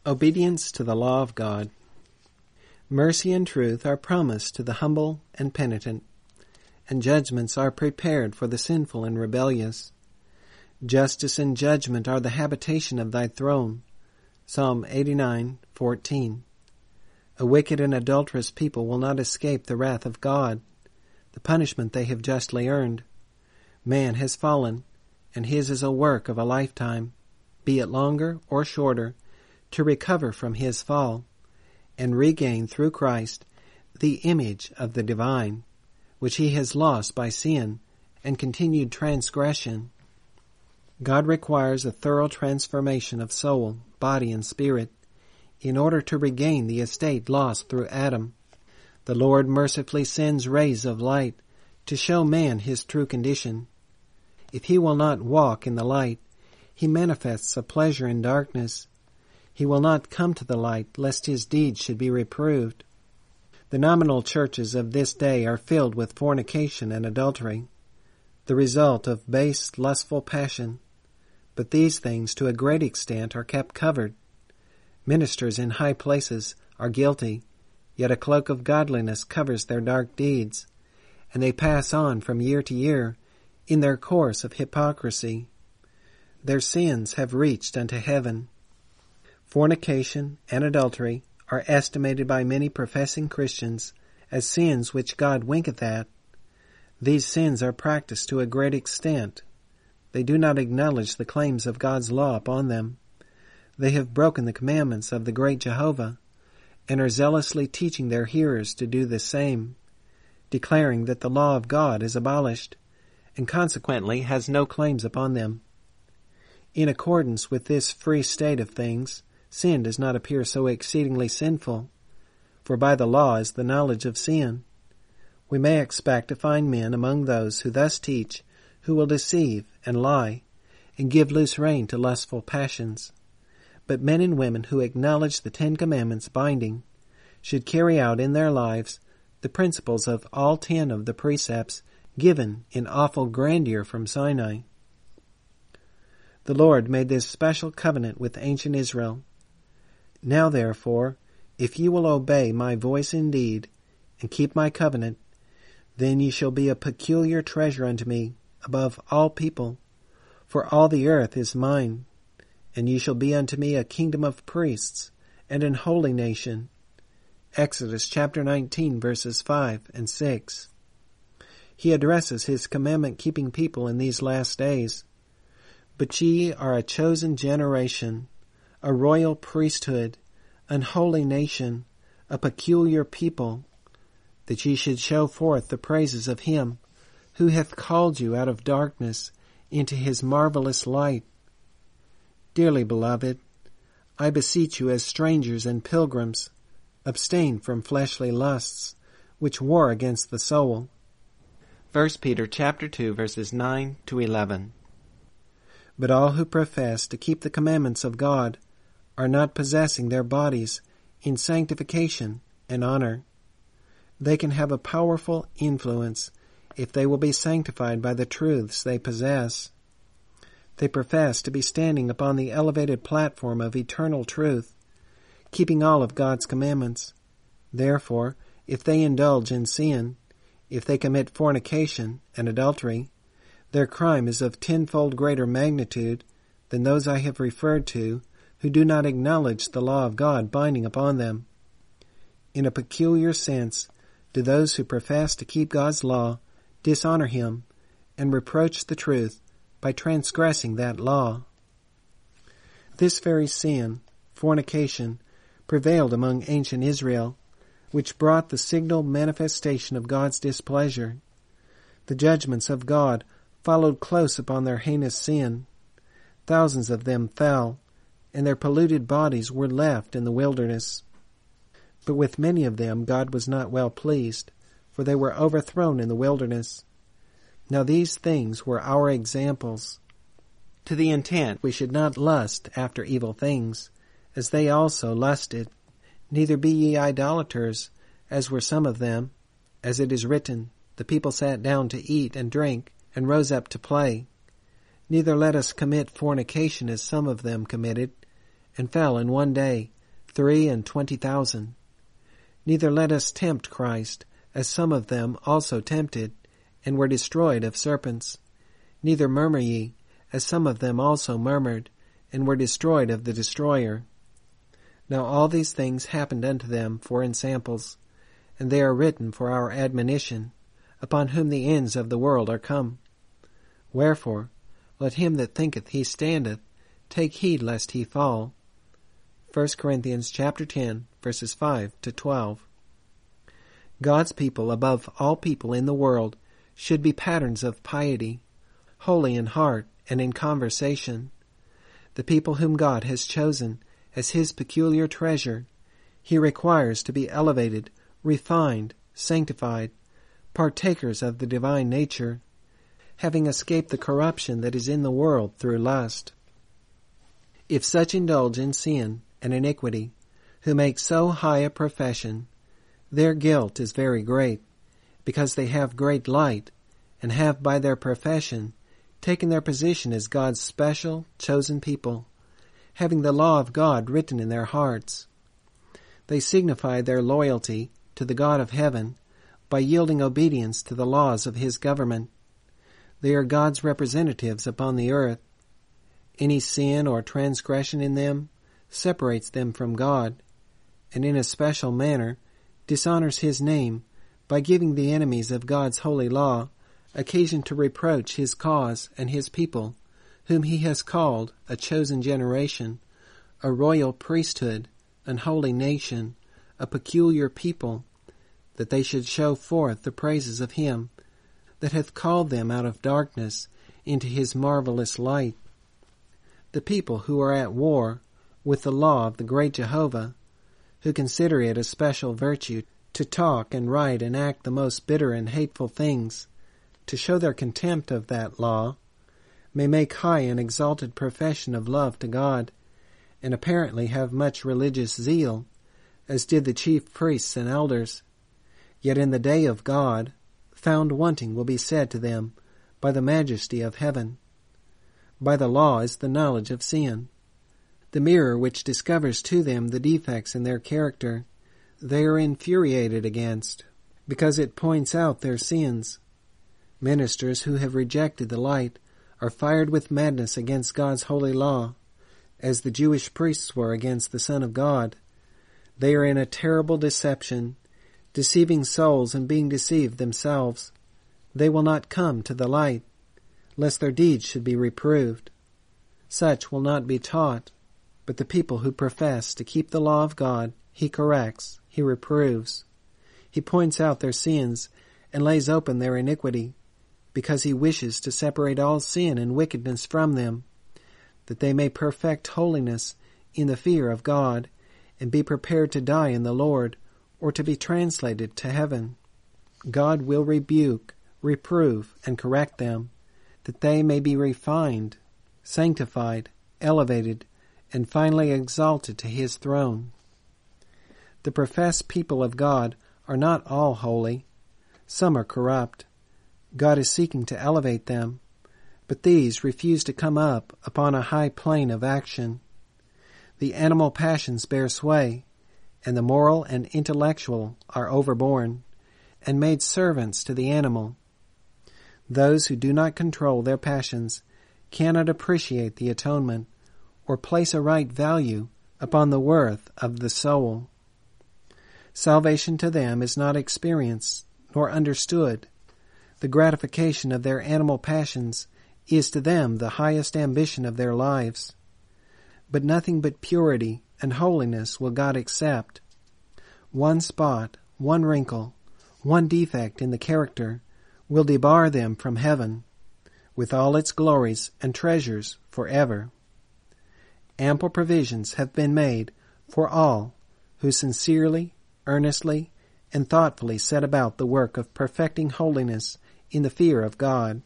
Obedience to the law of God. Mercy and truth are promised to the humble and penitent, and judgments are prepared for the sinful and rebellious. Justice and judgment are the habitation of thy throne. Psalm 89:14. A wicked and adulterous people will not escape the wrath of God, the punishment they have justly earned. Man has fallen, and his is a work of a lifetime, be it longer or shorter, to recover from his fall, and regain through Christ the image of the divine, which he has lost by sin and continued transgression. God requires a thorough transformation of soul, body, and spirit in order to regain the estate lost through Adam. The Lord mercifully sends rays of light to show man his true condition. If he will not walk in the light, he manifests a pleasure in darkness. He will not come to the light, lest his deeds should be reproved. The nominal churches of this day are filled with fornication and adultery, the result of base, lustful passion. But these things, to a great extent, are kept covered. Ministers in high places are guilty, yet a cloak of godliness covers their dark deeds, and they pass on from year to year in their course of hypocrisy. Their sins have reached unto heaven. Fornication and adultery are estimated by many professing Christians as sins which God winketh at. These sins are practiced to a great extent. They do not acknowledge the claims of God's law upon them. They have broken the commandments of the great Jehovah, and are zealously teaching their hearers to do the same, declaring that the law of God is abolished, and consequently has no claims upon them. In accordance with this free state of things, sin does not appear so exceedingly sinful, for by the law is the knowledge of sin. We may expect to find men among those who thus teach who will deceive and lie and give loose rein to lustful passions. But men and women who acknowledge the 10 Commandments binding should carry out in their lives the principles of all 10 of the precepts given in awful grandeur from Sinai. The Lord made this special covenant with ancient Israel. Now therefore, if ye will obey my voice indeed, and keep my covenant, then ye shall be a peculiar treasure unto me above all people, for all the earth is mine, and ye shall be unto me a kingdom of priests, and an holy nation. Exodus chapter 19, verses 5 and 6. He addresses his commandment-keeping people in these last days. But ye are a chosen generation, a royal priesthood, an holy nation, a peculiar people, that ye should show forth the praises of him who hath called you out of darkness into his marvelous light. Dearly beloved, I beseech you as strangers and pilgrims, abstain from fleshly lusts, which war against the soul. 1 Peter chapter 2, verses 9 to 11. But all who profess to keep the commandments of God are not possessing their bodies in sanctification and honor. They can have a powerful influence if they will be sanctified by the truths they possess. They profess to be standing upon the elevated platform of eternal truth, keeping all of God's commandments. Therefore, if they indulge in sin, if they commit fornication and adultery, their crime is of 10-fold greater magnitude than those I have referred to who do not acknowledge the law of God binding upon them. In a peculiar sense, do those who profess to keep God's law dishonor him and reproach the truth by transgressing that law. This very sin, fornication, prevailed among ancient Israel, which brought the signal manifestation of God's displeasure. The judgments of God followed close upon their heinous sin. Thousands of them fell, and their polluted bodies were left in the wilderness. But with many of them God was not well pleased, for they were overthrown in the wilderness. Now these things were our examples, to the intent we should not lust after evil things, as they also lusted. Neither be ye idolaters, as were some of them. As it is written, the people sat down to eat and drink, and rose up to play. Neither let us commit fornication, as some of them committed, and fell in one day, 23,000. Neither let us tempt Christ, as some of them also tempted, and were destroyed of serpents. Neither murmur ye, as some of them also murmured, and were destroyed of the destroyer. Now all these things happened unto them for ensamples, and they are written for our admonition, upon whom the ends of the world are come. Wherefore, let him that thinketh he standeth take heed lest he fall. 1 Corinthians chapter 10, verses 5 to 12. God's people, above all people in the world, should be patterns of piety, holy in heart and in conversation. The people whom God has chosen as his peculiar treasure, he requires to be elevated, refined, sanctified, partakers of the divine nature, having escaped the corruption that is in the world through lust. If such indulge in sin and iniquity, who make so high a profession, their guilt is very great, because they have great light, and have by their profession taken their position as God's special, chosen people, having the law of God written in their hearts. They signify their loyalty to the God of heaven by yielding obedience to the laws of his government. They are God's representatives upon the earth. Any sin or transgression in them separates them from God, and in a special manner dishonors his name by giving the enemies of God's holy law occasion to reproach his cause and his people, whom he has called a chosen generation, a royal priesthood, an holy nation, a peculiar people, that they should show forth the praises of him that hath called them out of darkness into his marvelous light. The people who are at war with the law of the great Jehovah, who consider it a special virtue to talk and write and act the most bitter and hateful things, to show their contempt of that law, may make high and exalted profession of love to God, and apparently have much religious zeal, as did the chief priests and elders. Yet in the day of God, found wanting will be said to them by the majesty of heaven. By the law is the knowledge of sin, the mirror which discovers to them the defects in their character. They are infuriated against, because it points out their sins. Ministers who have rejected the light are fired with madness against God's holy law, as the Jewish priests were against the Son of God. They are in a terrible deception, deceiving souls and being deceived themselves. They will not come to the light, lest their deeds should be reproved. Such will not be taught, but the people who profess to keep the law of God, he corrects, he reproves. He points out their sins and lays open their iniquity, because he wishes to separate all sin and wickedness from them, that they may perfect holiness in the fear of God, and be prepared to die in the Lord, or to be translated to heaven. God will rebuke, reprove, and correct them, that they may be refined, sanctified, elevated, and finally exalted to his throne. The professed people of God are not all holy. Some are corrupt. God is seeking to elevate them, but these refuse to come up upon a high plane of action. The animal passions bear sway, and the moral and intellectual are overborne, and made servants to the animal. Those who do not control their passions cannot appreciate the atonement, or place a right value upon the worth of the soul. Salvation to them is not experienced nor understood. The gratification of their animal passions is to them the highest ambition of their lives. But nothing but purity and holiness will God accept. One spot, one wrinkle, one defect in the character will debar them from heaven, with all its glories and treasures forever. Ample provisions have been made for all who sincerely, earnestly, and thoughtfully set about the work of perfecting holiness in the fear of God.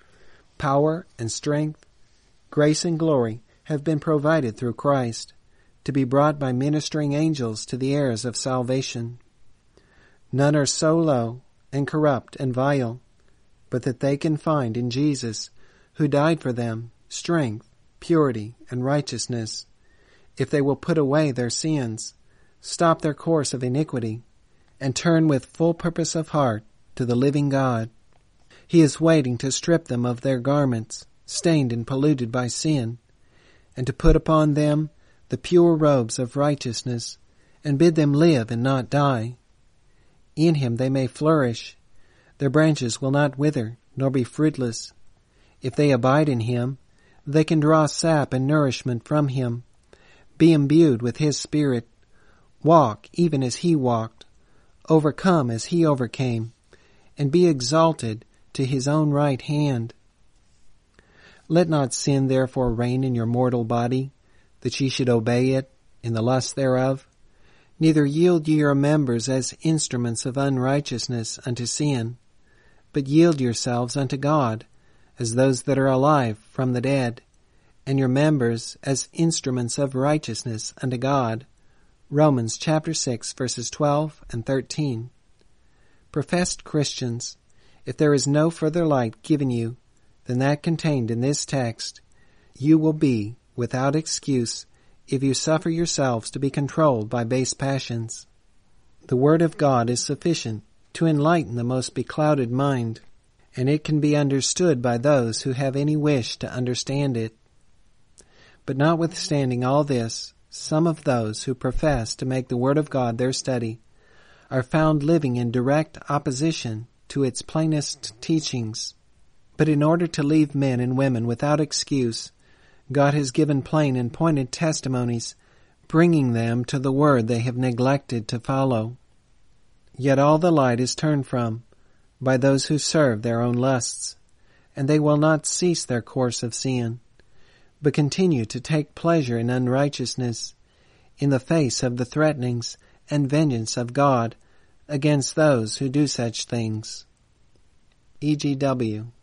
Power and strength, grace and glory have been provided through Christ, to be brought by ministering angels to the heirs of salvation. None are so low and corrupt and vile, but that they can find in Jesus, who died for them, strength, purity, and righteousness, if they will put away their sins, stop their course of iniquity, and turn with full purpose of heart to the living God. He is waiting to strip them of their garments, stained and polluted by sin, and to put upon them the pure robes of righteousness, and bid them live and not die. In him they may flourish. Their branches will not wither, nor be fruitless. If they abide in him, they can draw sap and nourishment from him, be imbued with his Spirit, walk even as he walked, overcome as he overcame, and be exalted to his own right hand. Let not sin therefore reign in your mortal body, that ye should obey it in the lust thereof. Neither yield ye your members as instruments of unrighteousness unto sin, but yield yourselves unto God, as those that are alive from the dead, and your members as instruments of righteousness unto God. Romans chapter 6, verses 12 and 13. Professed Christians, if there is no further light given you than that contained in this text, you will be without excuse if you suffer yourselves to be controlled by base passions. The Word of God is sufficient to enlighten the most beclouded mind, and it can be understood by those who have any wish to understand it. But notwithstanding all this, some of those who profess to make the Word of God their study are found living in direct opposition to its plainest teachings. But in order to leave men and women without excuse, God has given plain and pointed testimonies, bringing them to the Word they have neglected to follow. Yet all the light is turned from by those who serve their own lusts, and they will not cease their course of sin, but continue to take pleasure in unrighteousness, in the face of the threatenings and vengeance of God against those who do such things. E.G.W.